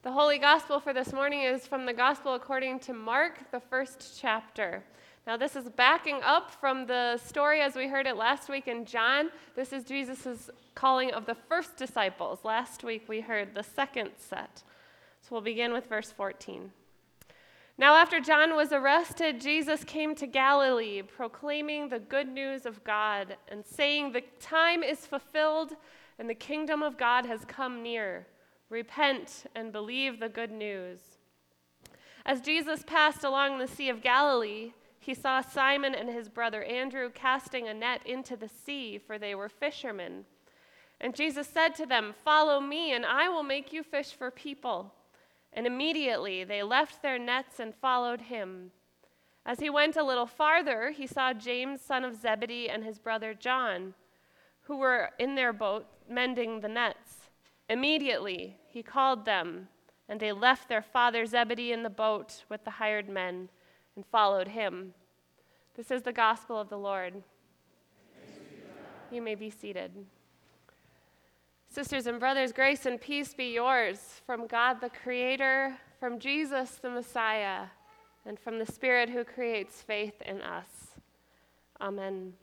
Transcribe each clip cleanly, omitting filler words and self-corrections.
The Holy Gospel for this morning is from the Gospel according to Mark, the first chapter. Now, this is backing up from the story as we heard it last week in John. This is Jesus' calling of the first disciples. Last week we heard the second set. So we'll begin with verse 14. Now, after John was arrested, Jesus came to Galilee, proclaiming the good news of God and saying, "The time is fulfilled and the kingdom of God has come near. Repent and believe the good news." As Jesus passed along the Sea of Galilee, he saw Simon and his brother Andrew casting a net into the sea, for they were fishermen. And Jesus said to them, "Follow me, and I will make you fish for people." And immediately they left their nets and followed him. As he went a little farther, he saw James, son of Zebedee, and his brother John, who were in their boat mending the nets. Immediately he called them, and they left their father Zebedee in the boat with the hired men and followed him. This is the gospel of the Lord. You may be seated. Sisters and brothers, grace and peace be yours from God the Creator, from Jesus the Messiah, and from the Spirit who creates faith in us. Amen.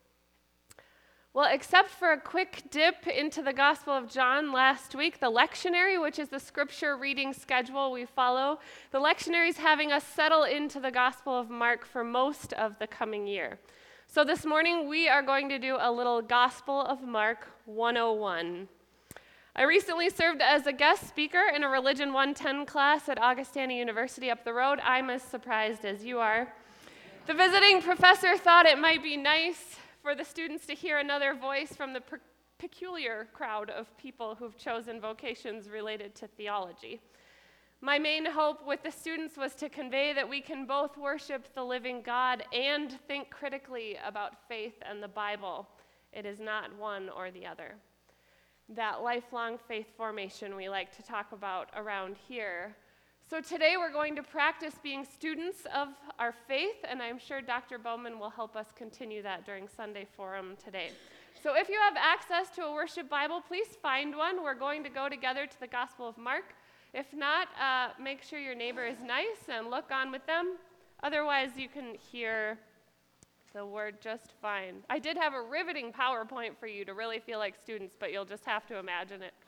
Well, except for a quick dip into the Gospel of John last week, the lectionary, which is the scripture reading schedule we follow, the lectionary is having us settle into the Gospel of Mark for most of the coming year. So this morning we are going to do a little Gospel of Mark 101. I recently served as a guest speaker in a Religion 110 class at Augustana University up the road. I'm as surprised as you are. The visiting professor thought it might be nice for the students to hear another voice from the peculiar crowd of people who've chosen vocations related to theology. My main hope with the students was to convey that we can both worship the living God and think critically about faith and the Bible. It is not one or the other. That lifelong faith formation we like to talk about around here. So today we're going to practice being students of our faith, and I'm sure Dr. Bowman will help us continue that during Sunday Forum today. So if you have access to a worship Bible, please find one. We're going to go together to the Gospel of Mark. If not, make sure your neighbor is nice and look on with them. Otherwise, you can hear the word just fine. I did have a riveting PowerPoint for you to really feel like students, but you'll just have to imagine it.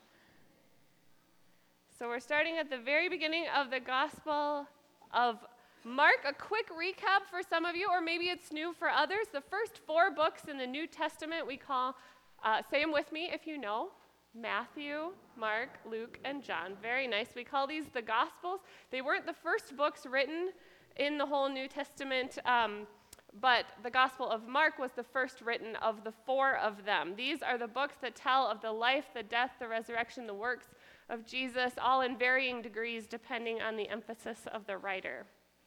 So we're starting at the very beginning of the Gospel of Mark. A quick recap for some of you, or maybe it's new for others. The first 4 books in the New Testament we call, say them with me if you know, Matthew, Mark, Luke, and John. Very nice. We call these the Gospels. They weren't the first books written in the whole New Testament, but the Gospel of Mark was the first written of the 4 of them. These are the books that tell of the life, the death, the resurrection, the works of Jesus, all in varying degrees depending on the emphasis of the writer.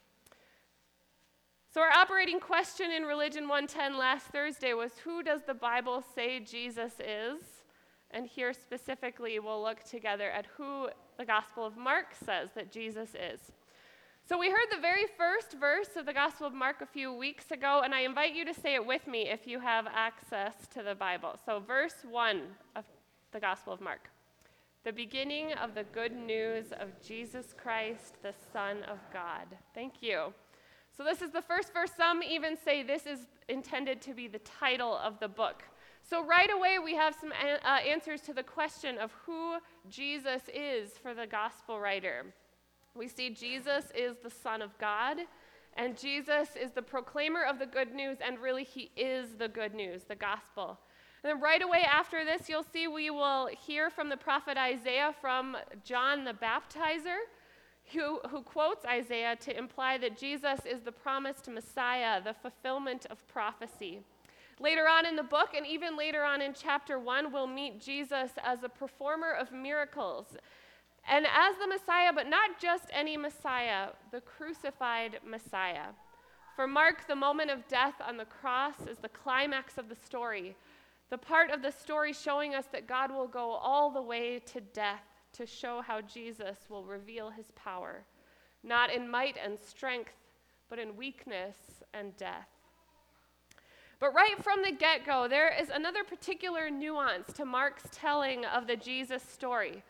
So our operating question in Religion 110 last Thursday was, who does the Bible say Jesus is? And here specifically we'll look together at who the Gospel of Mark says that Jesus is. So we heard the very first verse of the Gospel of Mark a few weeks ago, and I invite you to say it with me if you have access to the Bible. So verse 1 of the Gospel of Mark. The beginning of the good news of Jesus Christ, the Son of God. Thank you. So this is the first verse. Some even say this is intended to be the title of the book. So right away we have some answers to the question of who Jesus is for the gospel writer. We see Jesus is the Son of God, and Jesus is the proclaimer of the good news, and really he is the good news, the gospel. And then right away after this, you'll see we will hear from the prophet Isaiah from John the Baptizer, who quotes Isaiah to imply that Jesus is the promised Messiah, the fulfillment of prophecy. Later on in the book, and even later on in chapter 1, we'll meet Jesus as a performer of miracles, and as the Messiah, but not just any Messiah, the crucified Messiah. For Mark, the moment of death on the cross is the climax of the story, the part of the story showing us that God will go all the way to death to show how Jesus will reveal his power, not in might and strength, but in weakness and death. But right from the get-go, there is another particular nuance to Mark's telling of the Jesus story.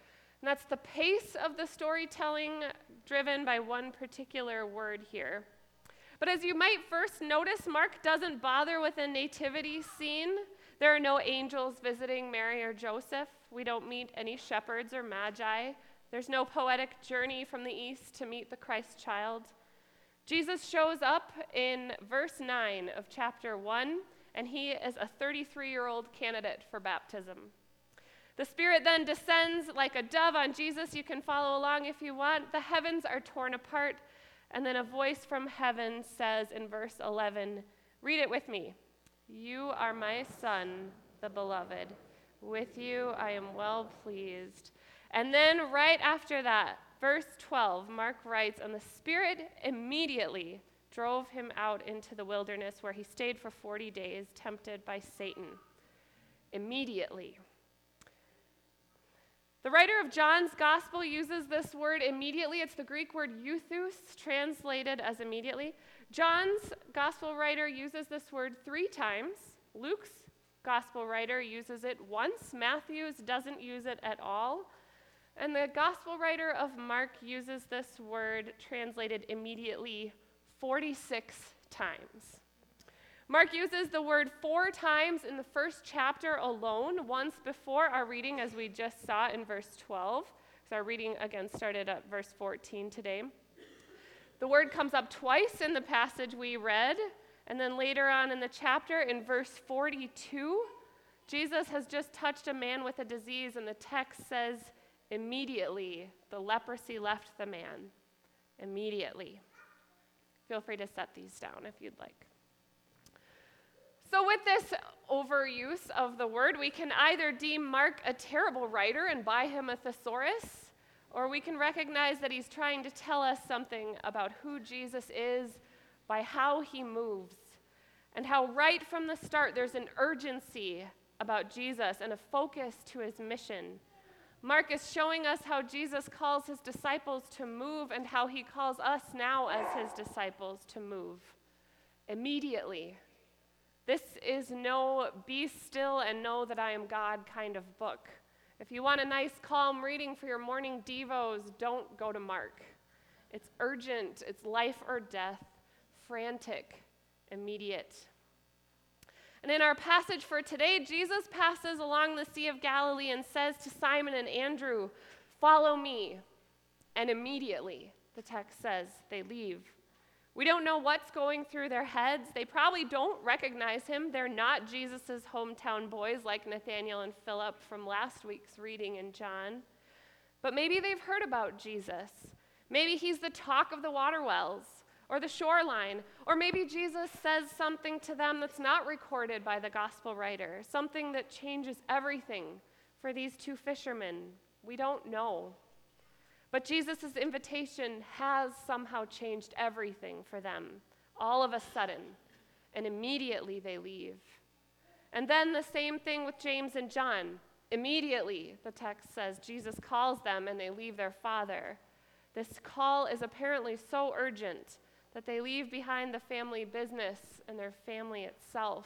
And that's the pace of the storytelling driven by one particular word here. But as you might first notice, Mark doesn't bother with a nativity scene. There are no angels visiting Mary or Joseph. We don't meet any shepherds or magi. There's no poetic journey from the east to meet the Christ child. Jesus shows up in verse 9 of chapter 1, and he is a 33-year-old candidate for baptism. The Spirit then descends like a dove on Jesus. You can follow along if you want. The heavens are torn apart, and then a voice from heaven says in verse 11, read it with me. You are my Son, the beloved. With you I am well pleased. And then right after that, verse 12, Mark writes, and the Spirit immediately drove him out into the wilderness where he stayed for 40 days, tempted by Satan. Immediately. The writer of John's gospel uses this word immediately. It's the Greek word euthus, translated as immediately. John's gospel writer uses this word 3 times. Luke's gospel writer uses it once. Matthew's doesn't use it at all. And the gospel writer of Mark uses this word translated immediately 46 times. Mark uses the word 4 times in the first chapter alone, once before our reading, as we just saw in verse 12. So our reading again started at verse 14 today. The word comes up twice in the passage we read, and then later on in the chapter, in verse 42, Jesus has just touched a man with a disease, and the text says, immediately the leprosy left the man. Immediately. Feel free to set these down if you'd like. So with this overuse of the word, we can either deem Mark a terrible writer and buy him a thesaurus, or we can recognize that he's trying to tell us something about who Jesus is by how he moves, and how right from the start there's an urgency about Jesus and a focus to his mission. Mark is showing us how Jesus calls his disciples to move and how he calls us now as his disciples to move. Immediately. This is no be still and know that I am God kind of book. If you want a nice calm reading for your morning devos, don't go to Mark. It's urgent, it's life or death, frantic, immediate. And in our passage for today, Jesus passes along the Sea of Galilee and says to Simon and Andrew, follow me. And immediately, the text says, they leave. We don't know what's going through their heads. They probably don't recognize him. They're not Jesus' hometown boys like Nathanael and Philip from last week's reading in John. But maybe they've heard about Jesus. Maybe he's the talk of the water wells or the shoreline. Or maybe Jesus says something to them that's not recorded by the gospel writer, something that changes everything for these 2 fishermen. We don't know. But Jesus' invitation has somehow changed everything for them, all of a sudden, and immediately they leave. And then the same thing with James and John. Immediately, the text says, Jesus calls them and they leave their father. This call is apparently so urgent that they leave behind the family business and their family itself.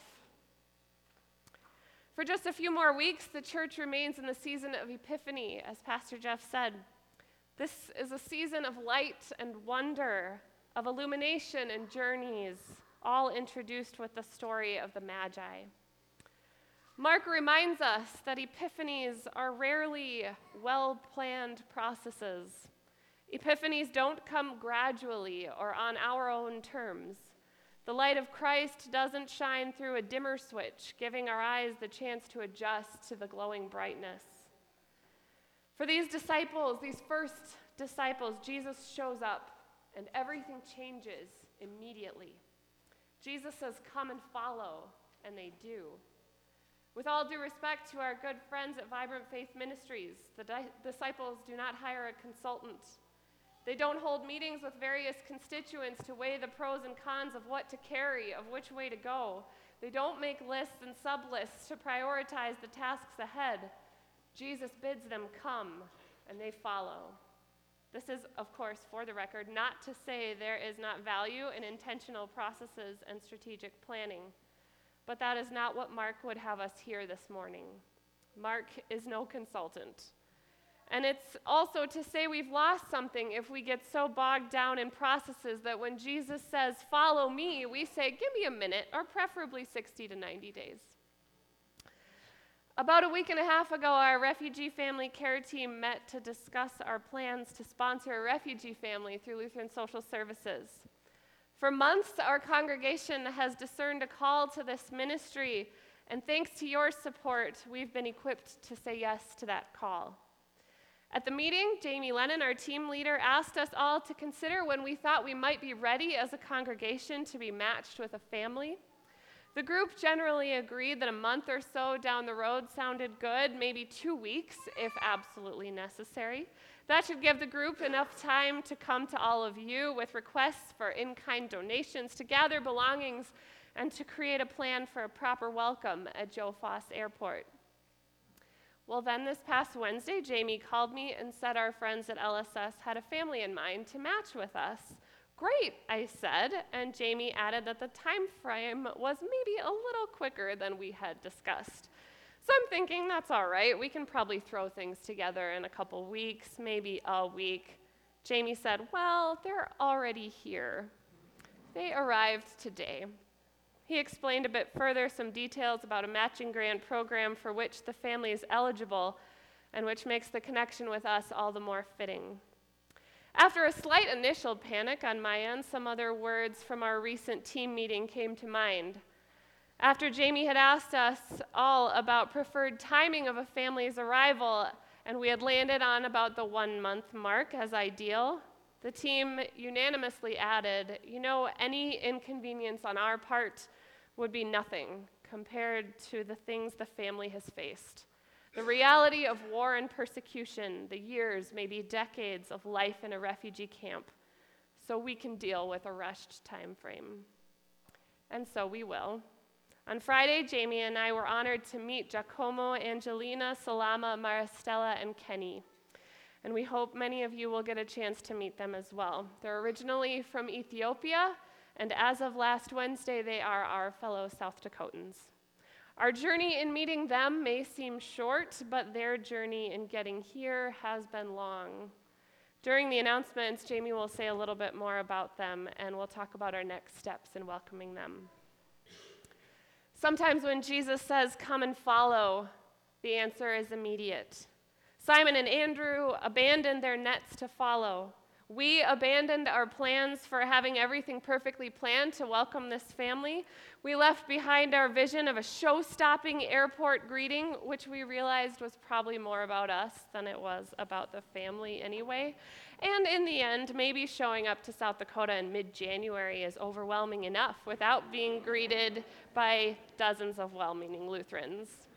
For just a few more weeks, the church remains in the season of Epiphany, as Pastor Jeff said. This is a season of light and wonder, of illumination and journeys, all introduced with the story of the Magi. Mark reminds us that epiphanies are rarely well-planned processes. Epiphanies don't come gradually or on our own terms. The light of Christ doesn't shine through a dimmer switch, giving our eyes the chance to adjust to the glowing brightness. For these disciples, these first disciples, Jesus shows up and everything changes immediately. Jesus says, come and follow, and they do. With all due respect to our good friends at Vibrant Faith Ministries, the disciples do not hire a consultant. They don't hold meetings with various constituents to weigh the pros and cons of what to carry, of which way to go. They don't make lists and sub-lists to prioritize the tasks ahead. Jesus bids them come, and they follow. This is, of course, for the record, not to say there is not value in intentional processes and strategic planning, but that is not what Mark would have us hear this morning. Mark is no consultant. And it's also to say we've lost something if we get so bogged down in processes that when Jesus says, "Follow me," we say, "Give me a minute," or preferably 60 to 90 days. About a week and a half ago, our refugee family care team met to discuss our plans to sponsor a refugee family through Lutheran Social Services. For months, our congregation has discerned a call to this ministry, and thanks to your support, we've been equipped to say yes to that call. At the meeting, Jamie Lennon, our team leader, asked us all to consider when we thought we might be ready as a congregation to be matched with a family. The group generally agreed that a month or so down the road sounded good, maybe 2 weeks if absolutely necessary. That should give the group enough time to come to all of you with requests for in-kind donations, to gather belongings, and to create a plan for a proper welcome at Joe Foss Airport. Well, then this past Wednesday, Jamie called me and said our friends at LSS had a family in mind to match with us. "Great," I said, and Jamie added that the time frame was maybe a little quicker than we had discussed. So I'm thinking, that's all right. We can probably throw things together in a couple weeks, maybe a week. Jamie said, "Well, they're already here. They arrived today." He explained a bit further some details about a matching grant program for which the family is eligible and which makes the connection with us all the more fitting. After a slight initial panic on my end, some other words from our recent team meeting came to mind. After Jamie had asked us all about preferred timing of a family's arrival, and we had landed on about the 1-month mark as ideal, the team unanimously added, any inconvenience on our part would be nothing compared to the things the family has faced. The reality of war and persecution, the years, maybe decades of life in a refugee camp, so we can deal with a rushed time frame. And so we will. On Friday, Jamie and I were honored to meet Giacomo, Angelina, Salama, Maristella, and Kenny. And we hope many of you will get a chance to meet them as well. They're originally from Ethiopia, and as of last Wednesday, they are our fellow South Dakotans. Our journey in meeting them may seem short, but their journey in getting here has been long. During the announcements, Jamie will say a little bit more about them, and we'll talk about our next steps in welcoming them. Sometimes when Jesus says, "Come and follow," the answer is immediate. Simon and Andrew abandoned their nets to follow. We abandoned our plans for having everything perfectly planned to welcome this family. We left behind our vision of a show-stopping airport greeting, which we realized was probably more about us than it was about the family anyway. And in the end, maybe showing up to South Dakota in mid-January is overwhelming enough without being greeted by dozens of well-meaning Lutherans.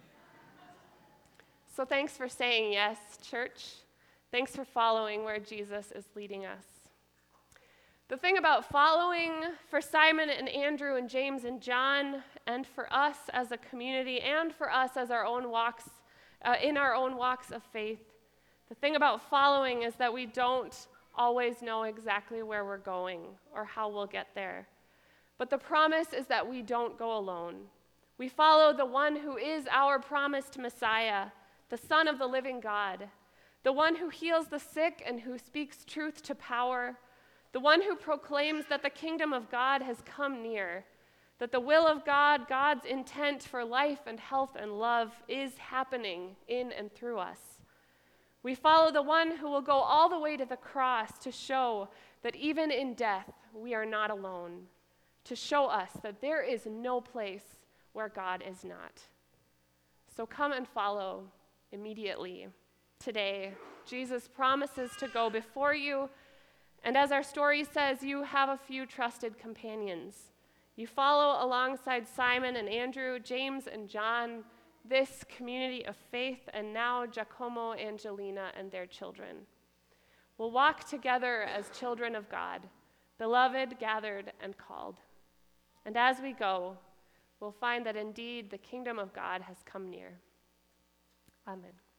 So thanks for saying yes, church. Thanks for following where Jesus is leading us. The thing about following for Simon and Andrew and James and John, and for us as a community, and for us as our own walks, in our own walks of faith, the thing about following is that we don't always know exactly where we're going or how we'll get there. But the promise is that we don't go alone. We follow the one who is our promised Messiah, the Son of the living God, the one who heals the sick and who speaks truth to power, the one who proclaims that the kingdom of God has come near, that the will of God, God's intent for life and health and love, is happening in and through us. We follow the one who will go all the way to the cross to show that even in death we are not alone, to show us that there is no place where God is not. So come and follow immediately. Today, Jesus promises to go before you, and as our story says, you have a few trusted companions. You follow alongside Simon and Andrew, James and John, this community of faith, and now Giacomo, Angelina, and their children. We'll walk together as children of God, beloved, gathered, and called. And as we go, we'll find that indeed the kingdom of God has come near. Amen.